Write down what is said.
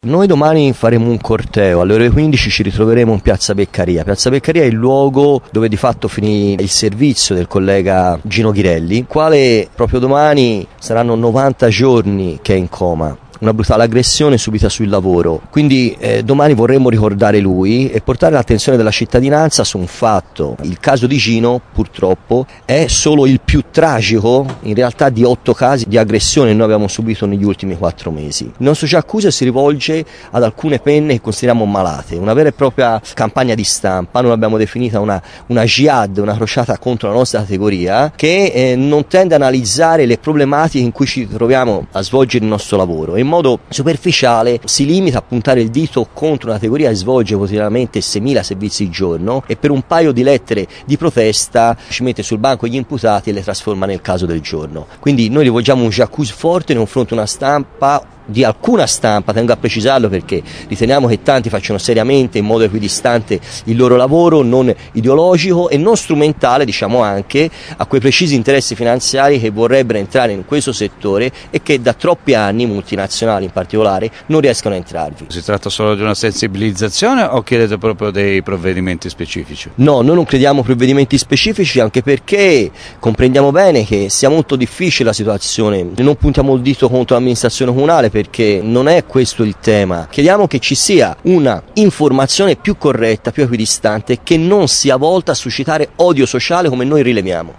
Noi domani faremo un corteo, alle ore 15 ci ritroveremo in Piazza Beccaria. Piazza Beccaria è il luogo dove di fatto finì il servizio del collega Gino Ghirelli, quale proprio domani saranno 90 giorni che è in coma. Una brutale aggressione subita sul lavoro, quindi domani vorremmo ricordare lui e portare l'attenzione della cittadinanza su un fatto. Il caso di Gino purtroppo è solo il più tragico in realtà di 8 casi di aggressione che noi abbiamo subito negli ultimi 4 mesi. Il nostro accusa si rivolge ad alcune penne che consideriamo malate, una vera e propria campagna di stampa, noi l'abbiamo definita una jihad, una crociata contro la nostra categoria, che non tende a analizzare le problematiche in cui ci troviamo a svolgere il nostro lavoro. In modo superficiale si limita a puntare il dito contro una categoria che svolge quotidianamente 6.000 servizi al giorno e per un paio di lettere di protesta ci mette sul banco gli imputati e le trasforma nel caso del giorno. Quindi noi rivolgiamo un j'accuse forte nei confronti di una stampa, di alcuna stampa, tengo a precisarlo perché riteniamo che tanti facciano seriamente in modo equidistante il loro lavoro, non ideologico e non strumentale, diciamo, anche a quei precisi interessi finanziari che vorrebbero entrare in questo settore e che da troppi anni, multinazionali in particolare, non riescono a entrarvi. Si tratta solo di una sensibilizzazione o chiedete proprio dei provvedimenti specifici? No, noi non crediamo provvedimenti specifici, anche perché comprendiamo bene che sia molto difficile la situazione, non puntiamo il dito contro l'amministrazione comunale perché non è questo il tema. Chiediamo che ci sia una informazione più corretta, più equidistante, che non sia volta a suscitare odio sociale come noi rileviamo.